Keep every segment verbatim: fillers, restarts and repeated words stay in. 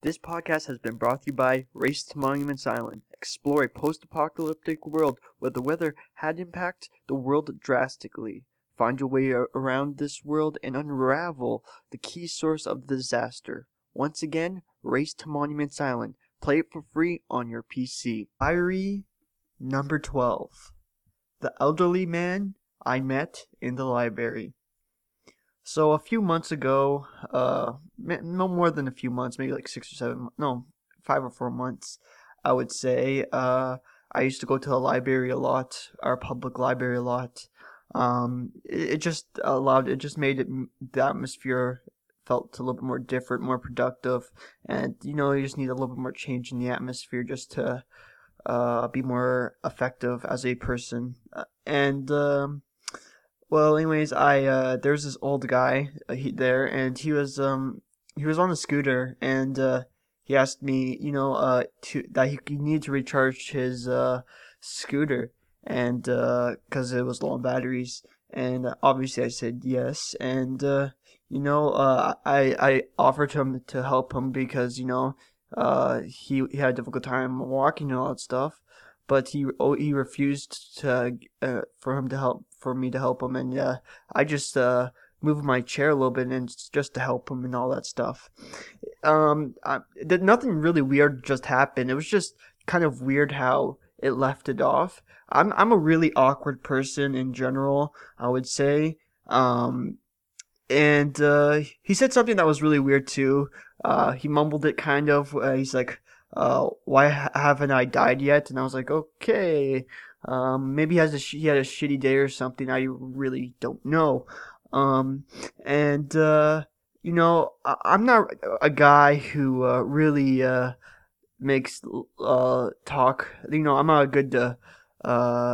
This podcast has been brought to you by Race to Monuments Island. Explore a post-apocalyptic world where the weather had impacted the world drastically. Find your way around this world and unravel the key source of the disaster. Once again, Race to Monuments Island. Play it for free on your P C. Diary number twelve. The elderly man I met in the library. So a few months ago, uh, no more than a few months, maybe like six or seven, no, five or four months, I would say. Uh, I used to go to the library a lot, our public library a lot. Um, it, it just allowed, it just made it, the atmosphere felt a little bit more different, more productive, and you know, you just need a little bit more change in the atmosphere just to, uh, be more effective as a person. Uh, and, um, Well, anyways, I uh, there's this old guy uh, he, there, and he was um he was on a scooter, and uh, he asked me, you know, uh, to that he, he needed to recharge his uh scooter, and uh, cause it was low on batteries, and uh, obviously I said yes, and uh, you know, uh, I I offered him to help him because you know, uh, he he had a difficult time walking and all that stuff, but he oh, he refused to uh, for him to help for me to help him, and uh, I just uh, moved my chair a little bit and just to help him and all that stuff. Um, I, did nothing really weird just happened. It was just kind of weird how it left it off. I'm I'm a really awkward person in general, I would say. Um, and uh, he said something that was really weird too. Uh, he mumbled it kind of. Uh, he's like, uh, "Why ha- haven't I died yet?" And I was like, "Okay, um, maybe he has a sh- he had a shitty day or something. I really don't know." Um, and uh, you know, I- I'm not a guy who uh, really uh, makes uh talk. You know, I'm not a good uh, uh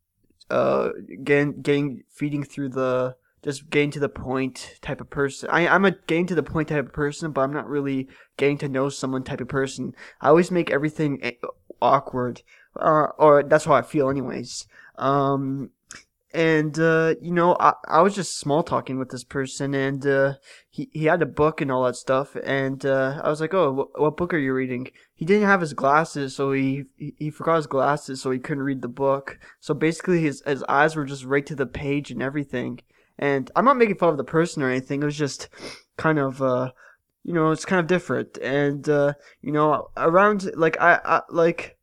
uh getting getting feeding through the just getting to the point type of person. I I'm a getting to the point type of person, but I'm not really getting to know someone type of person. I always make everything a- awkward, uh, or that's how I feel, anyways. Um, and uh, you know, I I was just small talking with this person, and uh, he he had a book and all that stuff, and uh, I was like, "Oh, wh- what book are you reading?" He didn't have his glasses, so he he he forgot his glasses, so he couldn't read the book. So basically, his his eyes were just right to the page and everything. And I'm not making fun of the person or anything. It was just kind of uh, you know, it's kind of different, and uh, you know, around like I, I like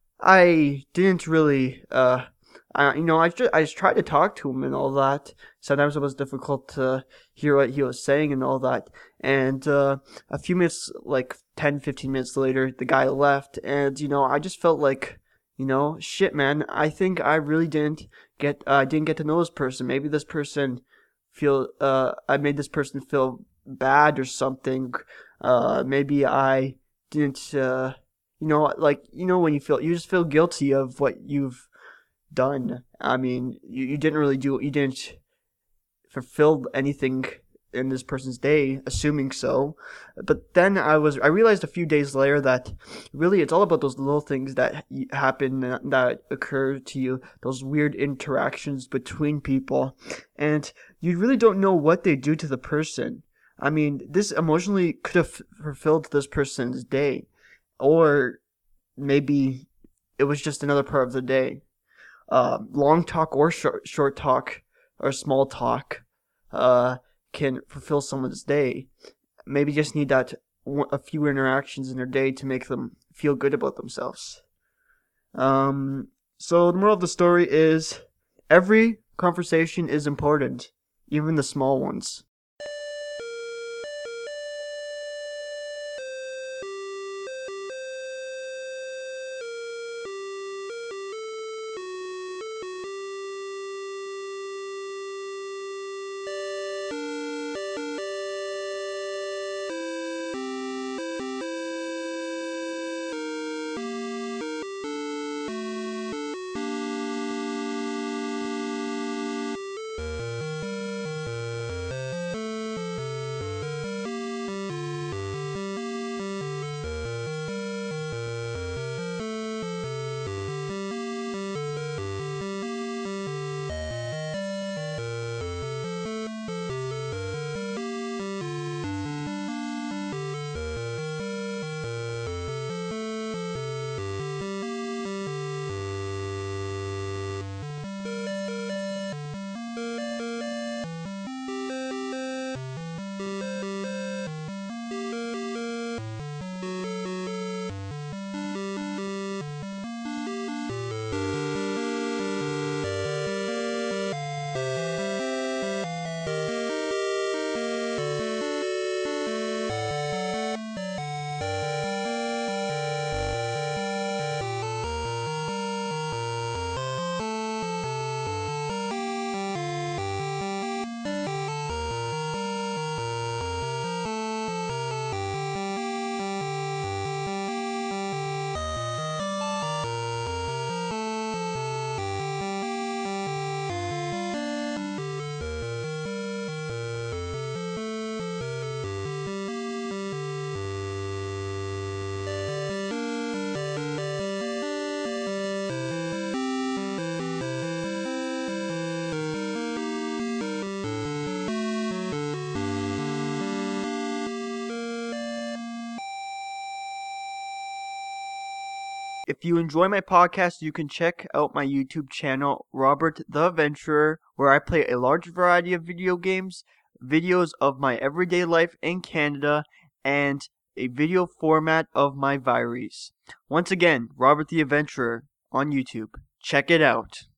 I didn't really uh I, you know, I just, I just tried to talk to him and all that. Sometimes it was difficult to hear what he was saying and all that. And uh, a few minutes, like ten, fifteen minutes later, the guy left. And, you know, I just felt like, you know, shit, man, I think I really didn't get, uh, I didn't get to know this person. Maybe this person feel, uh, I made this person feel bad or something. Uh, maybe I didn't, uh, you know, like, you know, when you feel, you just feel guilty of what you've done. I mean, you, you didn't really do, you didn't fulfill anything in this person's day, assuming so. But then I was, I realized a few days later that really it's all about those little things that happen, that occur to you, those weird interactions between people, and you really don't know what they do to the person. I mean, this emotionally could have fulfilled this person's day, or maybe it was just another part of the day. Uh, long talk or short, short talk or small talk uh, can fulfill someone's day. Maybe just need that a few interactions in their day to make them feel good about themselves. Um, so the moral of the story is every conversation is important, even the small ones. If you enjoy my podcast, you can check out my YouTube channel, Robert the Adventurer, where I play a large variety of video games, videos of my everyday life in Canada, and a video format of my Viries. Once again, Robert the Adventurer on YouTube. Check it out.